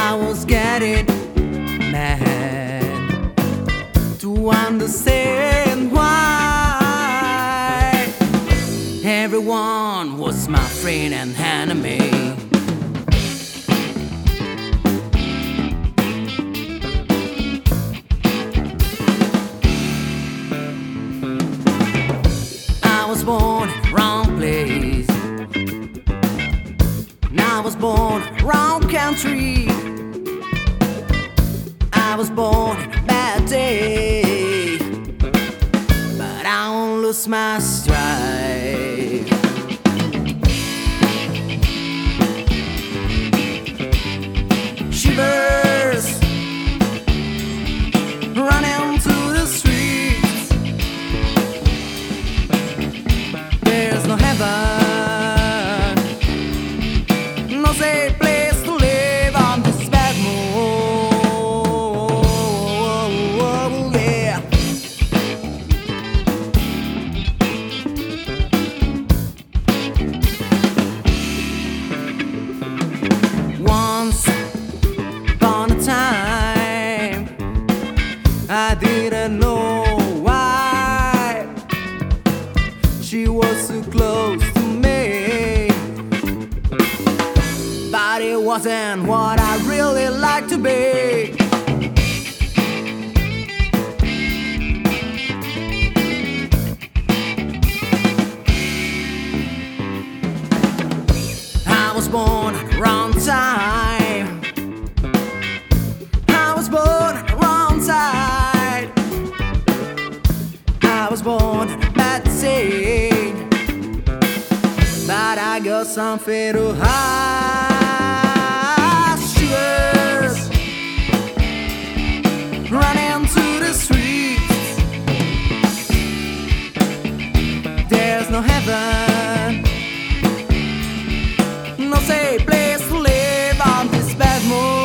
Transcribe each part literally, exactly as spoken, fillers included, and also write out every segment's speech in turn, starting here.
I was getting mad to understand why everyone was my friend and enemy. I was born in the wrong place, and I was born in the wrong country. I was born in a bad day, but I won't lose my stride. Shivers running through the streets. There's no heaven, no safe place to live on this bad moon. Yeah. Once upon a time, I didn't know why she was so close to me, but it wasn't what I really like to be. I was born at the wrong time, I was born at the wrong side, I was born in a bad scene, but I got something to hide. Shivers running through the streets. There's no heaven, no safe place to live on this bad moon.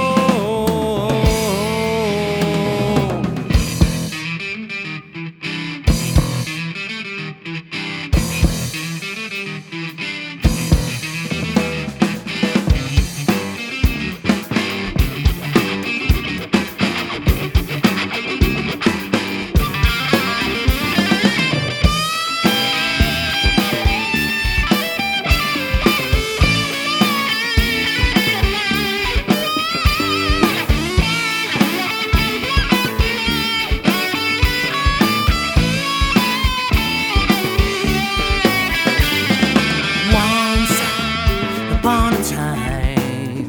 Upon a time,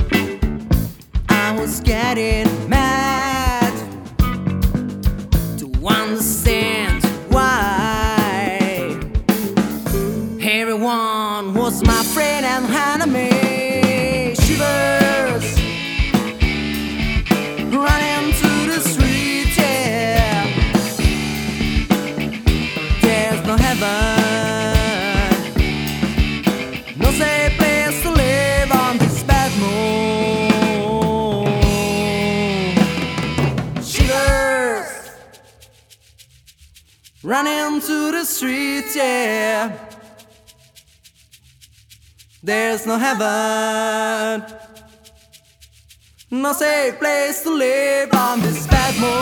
I was getting mad to understand why everyone was my friend and enemy. Shivers running through the streets, yeah. There's no heaven, no safe place to live on this bad moon. Shivers running through the streets, yeah. There's no heaven, no safe place to live on this bad moon.